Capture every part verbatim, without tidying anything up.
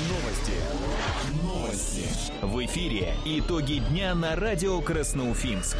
Новости. Новости. В эфире итоги дня на радио Красноуфимск.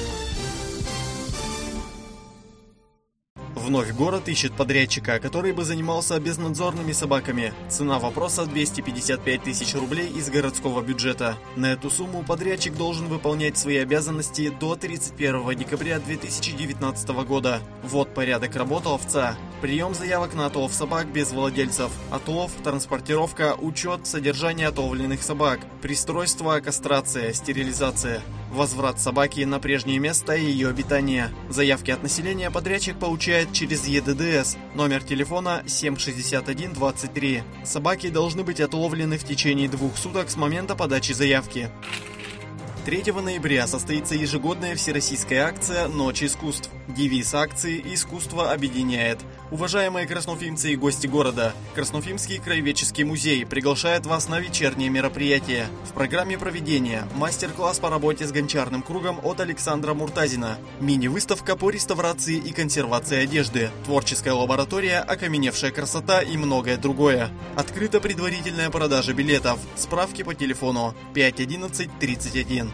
Вновь город ищет подрядчика, который бы занимался безнадзорными собаками. Цена вопроса двести пятьдесят пять тысяч рублей из городского бюджета. На эту сумму подрядчик должен выполнять свои обязанности до тридцать первого декабря две тысячи девятнадцатого года. Вот порядок работы ловца. Прием заявок на отлов собак без владельцев. Отлов, транспортировка, учет, содержание отловленных собак. Пристройство, кастрация, стерилизация. Возврат собаки на прежнее место и ее обитания. Заявки от населения подрядчик получает через Е Д Д С. Номер телефона семь шестьдесят один двадцать три. Собаки должны быть отловлены в течение двух суток с момента подачи заявки. третьего ноября состоится ежегодная всероссийская акция «Ночь искусств». Девиз акции «Искусство объединяет». Уважаемые красноуфимцы и гости города, Красноуфимский краеведческий музей приглашает вас на вечернее мероприятие. В программе проведения мастер-класс по работе с гончарным кругом от Александра Муртазина, мини-выставка по реставрации и консервации одежды, творческая лаборатория «Окаменевшая красота» и многое другое. Открыта предварительная продажа билетов. Справки по телефону пять одиннадцать тридцать один.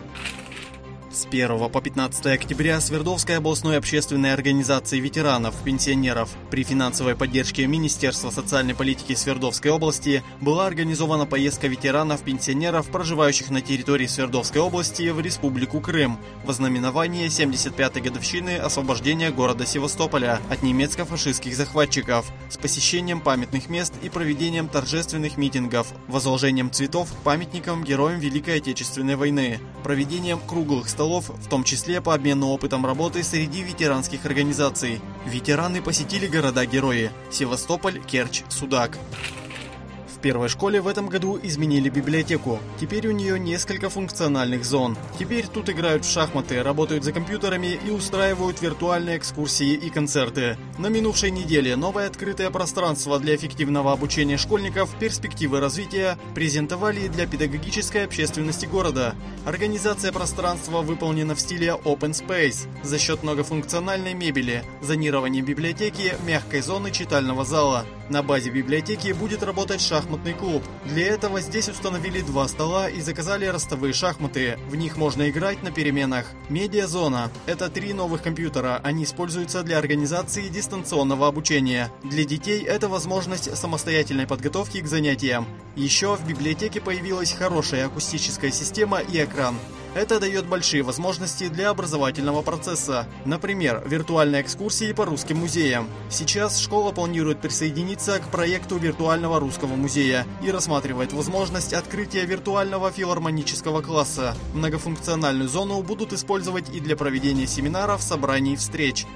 С первого по пятнадцатое октября Свердловской областной общественной организации ветеранов, пенсионеров при финансовой поддержке Министерства социальной политики Свердловской области была организована поездка ветеранов, пенсионеров, проживающих на территории Свердловской области, в Республику Крым в ознаменование семьдесят пятой годовщины освобождения города Севастополя от немецко-фашистских захватчиков, с посещением памятных мест и проведением торжественных митингов, возложением цветов к памятникам героям Великой Отечественной войны, проведением круглых столов, в том числе по обмену опытом работы среди ветеранских организаций. Ветераны посетили города-герои – Севастополь, Керчь, Судак. В первой школе в этом году изменили библиотеку. Теперь у нее несколько функциональных зон. Теперь тут играют в шахматы, работают за компьютерами и устраивают виртуальные экскурсии и концерты. На минувшей неделе новое открытое пространство для эффективного обучения школьников, перспективы развития презентовали для педагогической общественности города. Организация пространства выполнена в стиле Open Space за счет многофункциональной мебели, зонирования библиотеки, мягкой зоны читального зала. На базе библиотеки будет работать шахматный клуб. Для этого здесь установили два стола и заказали ростовые шахматы. В них можно играть на переменах. Медиазона – это три новых компьютера. Они используются для организации дистанционного обучения. Для детей это возможность самостоятельной подготовки к занятиям. Еще в библиотеке появилась хорошая акустическая система и экран. Это дает большие возможности для образовательного процесса. Например, виртуальные экскурсии по русским музеям. Сейчас школа планирует присоединиться к проекту виртуального русского музея и рассматривает возможность открытия виртуального филармонического класса. Многофункциональную зону будут использовать и для проведения семинаров, собраний и встреч.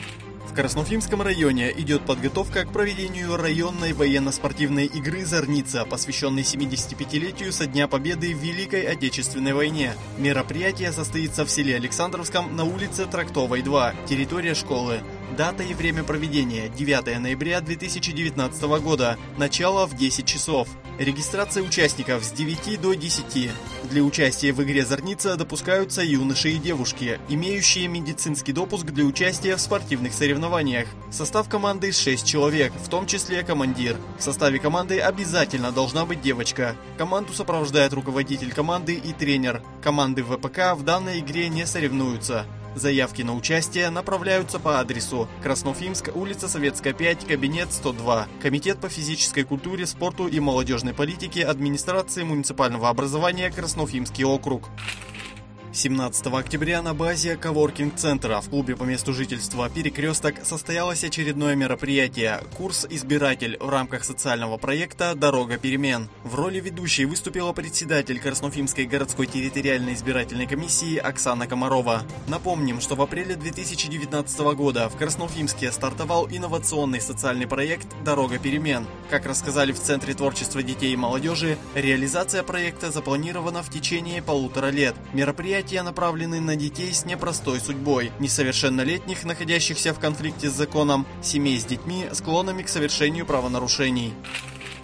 В Красноуфимском районе идет подготовка к проведению районной военно-спортивной игры «Зорница», посвященной семидесятипятилетию со Дня Победы в Великой Отечественной войне. Мероприятие состоится в селе Александровском на улице Трактовой, два, территория школы. Дата и время проведения – девятого ноября две тысячи девятнадцатого года, начало в десять часов. Регистрация участников с девяти до десяти. Для участия в игре «Зорница» допускаются юноши и девушки, имеющие медицинский допуск для участия в спортивных соревнованиях. Состав команды шесть человек, в том числе командир. В составе команды обязательно должна быть девочка. Команду сопровождает руководитель команды и тренер. Команды В П К в данной игре не соревнуются. Заявки на участие направляются по адресу Красноуфимск, улица Советская, пять, кабинет сто два. Комитет по физической культуре, спорту и молодежной политике администрации муниципального образования Красноуфимский округ. семнадцатого октября на базе коворкинг-центра в клубе по месту жительства «Перекресток» состоялось очередное мероприятие «Курс «Избиратель» в рамках социального проекта «Дорога перемен». В роли ведущей выступила председатель Красноуфимской городской территориальной избирательной комиссии Оксана Комарова. Напомним, что в апреле две тысячи девятнадцатого года в Красноуфимске стартовал инновационный социальный проект «Дорога перемен». Как рассказали в Центре творчества детей и молодежи, реализация проекта запланирована в течение полутора лет. Мероприятие направлены на детей с непростой судьбой, несовершеннолетних, находящихся в конфликте с законом, семей с детьми, склонными к совершению правонарушений.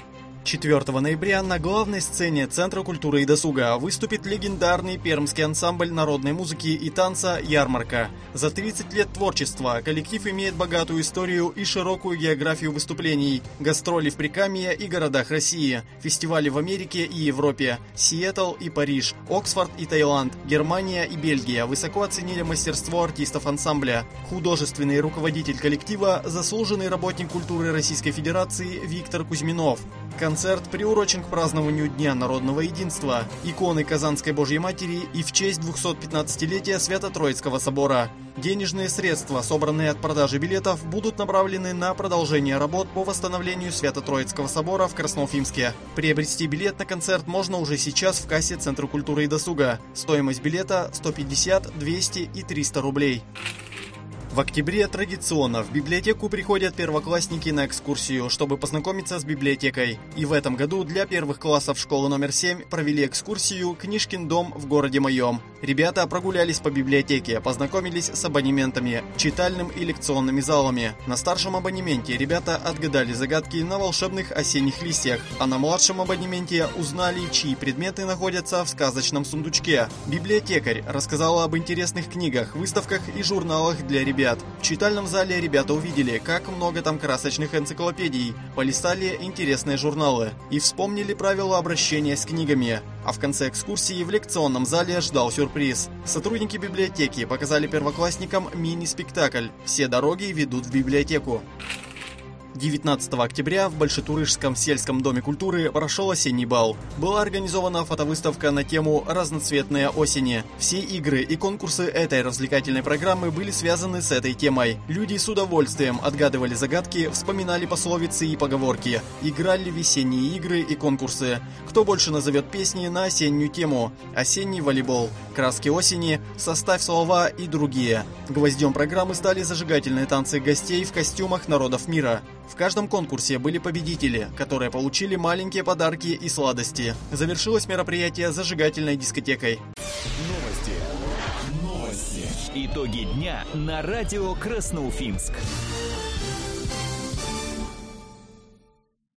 четвёртого ноября на главной сцене Центра культуры и досуга выступит легендарный пермский ансамбль народной музыки и танца «Ярмарка». За тридцать лет творчества коллектив имеет богатую историю и широкую географию выступлений, гастроли в Прикамье и городах России, фестивали в Америке и Европе, Сиэтл и Париж, Оксфорд и Таиланд, Германия и Бельгия высоко оценили мастерство артистов ансамбля. Художественный руководитель коллектива – заслуженный работник культуры Российской Федерации Виктор Кузьминов. Концерт приурочен к празднованию Дня народного единства, иконы Казанской Божьей Матери и в честь двухсотпятнадцатилетия Свято-Троицкого собора. Денежные средства, собранные от продажи билетов, будут направлены на продолжение работ по восстановлению Свято-Троицкого собора в Красноуфимске. Приобрести билет на концерт можно уже сейчас в кассе Центра культуры и досуга. Стоимость билета сто пятьдесят, двести и триста рублей. В октябре традиционно в библиотеку приходят первоклассники на экскурсию, чтобы познакомиться с библиотекой. И в этом году для первых классов школы номер семь провели экскурсию «Книжкин дом в городе моем». Ребята прогулялись по библиотеке, познакомились с абонементами, читальным и лекционными залами. На старшем абонементе ребята отгадали загадки на волшебных осенних листьях, а на младшем абонементе узнали, чьи предметы находятся в сказочном сундучке. Библиотекарь рассказала об интересных книгах, выставках и журналах для ребят. В читальном зале ребята увидели, как много там красочных энциклопедий, полистали интересные журналы и вспомнили правила обращения с книгами. А в конце экскурсии в лекционном зале ждал сюрприз. Сотрудники библиотеки показали первоклассникам мини-спектакль «Все дороги ведут в библиотеку». девятнадцатого октября в Большетурышском сельском доме культуры прошел осенний бал. Была организована фотовыставка на тему «Разноцветные осени». Все игры и конкурсы этой развлекательной программы были связаны с этой темой. Люди с удовольствием отгадывали загадки, вспоминали пословицы и поговорки, играли в весенние игры и конкурсы. Кто больше назовет песни на осеннюю тему? Осенний волейбол, краски осени, составь слова и другие. Гвоздем программы стали зажигательные танцы гостей в костюмах народов мира. В каждом конкурсе были победители, которые получили маленькие подарки и сладости. Завершилось мероприятие зажигательной дискотекой. Новости. Новости. Итоги дня на радио Красноуфимск.